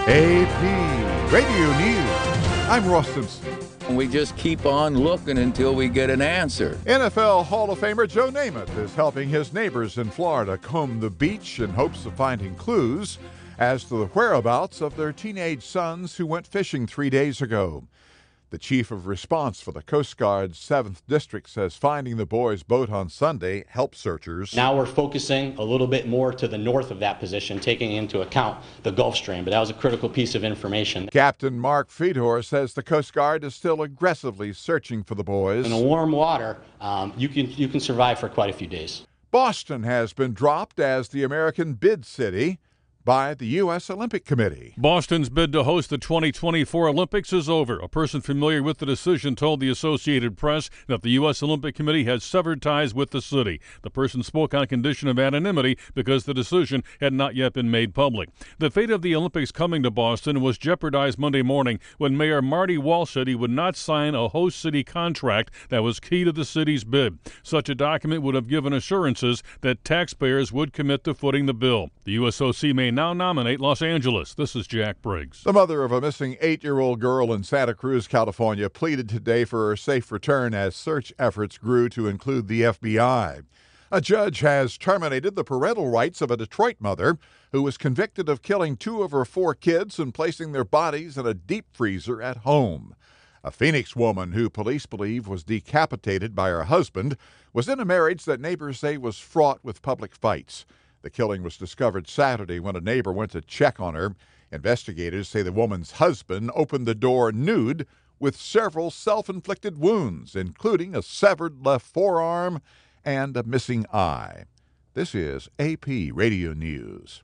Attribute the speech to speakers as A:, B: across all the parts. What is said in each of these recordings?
A: AP Radio News. I'm Ross Simpson.
B: We just keep on looking until we get an answer.
A: NFL Hall of Famer Joe Namath is helping his neighbors in Florida comb the beach in hopes of finding clues as to the whereabouts of their teenage sons who went fishing 3 days ago. The chief of response for the Coast Guard's 7th District says finding the boys' boat on Sunday helped searchers.
C: Now we're focusing a little bit more to the north of that position, taking into account the Gulf Stream, but that was a critical piece of information.
A: Captain Mark Fedor says the Coast Guard is still aggressively searching for the boys.
C: In the warm water, you can survive for quite a few days.
A: Boston has been dropped as the American bid city by the U.S. Olympic Committee.
D: Boston's bid to host the 2024 Olympics is over. A person familiar with the decision told the Associated Press that the U.S. Olympic Committee has severed ties with the city. The person spoke on condition of anonymity because the decision had not yet been made public. The fate of the Olympics coming to Boston was jeopardized Monday morning when Mayor Marty Walsh said he would not sign a host city contract that was key to the city's bid. Such a document would have given assurances that taxpayers would commit to footing the bill. The USOC may now nominate Los Angeles. This is Jack Briggs.
A: The mother of a missing 8-year-old girl in Santa Cruz, California, pleaded today for her safe return as search efforts grew to include the FBI. A judge has terminated the parental rights of a Detroit mother who was convicted of killing 2 of her 4 kids and placing their bodies in a deep freezer at home. A Phoenix woman who police believe was decapitated by her husband was in a marriage that neighbors say was fraught with public fights. The killing was discovered Saturday when a neighbor went to check on her. Investigators say the woman's husband opened the door nude with several self-inflicted wounds, including a severed left forearm and a missing eye. This is AP Radio News.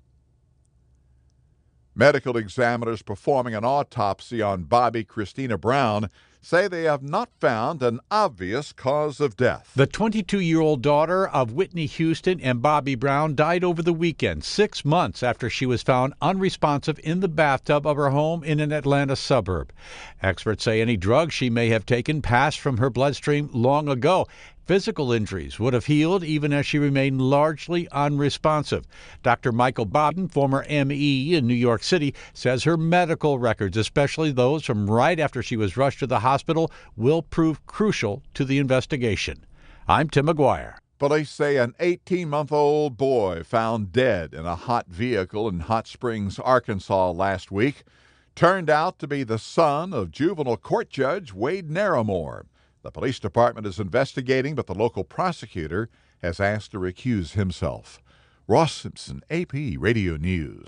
A: Medical examiners performing an autopsy on Bobby Christina Brown say they have not found an obvious cause of death.
E: The 22-year-old daughter of Whitney Houston and Bobby Brown died over the weekend, 6 months after she was found unresponsive in the bathtub of her home in an Atlanta suburb. Experts say any drugs she may have taken passed from her bloodstream long ago. Physical injuries would have healed even as she remained largely unresponsive. Dr. Michael Bodden, former ME in New York City, says her medical records, especially those from right after she was rushed to the hospital, will prove crucial to the investigation. I'm Tim McGuire.
A: Police say an 18-month-old boy found dead in a hot vehicle in Hot Springs, Arkansas last week turned out to be the son of juvenile court judge Wade Narramore. The police department is investigating, but the local prosecutor has asked to recuse himself. Ross Simpson, AP Radio News.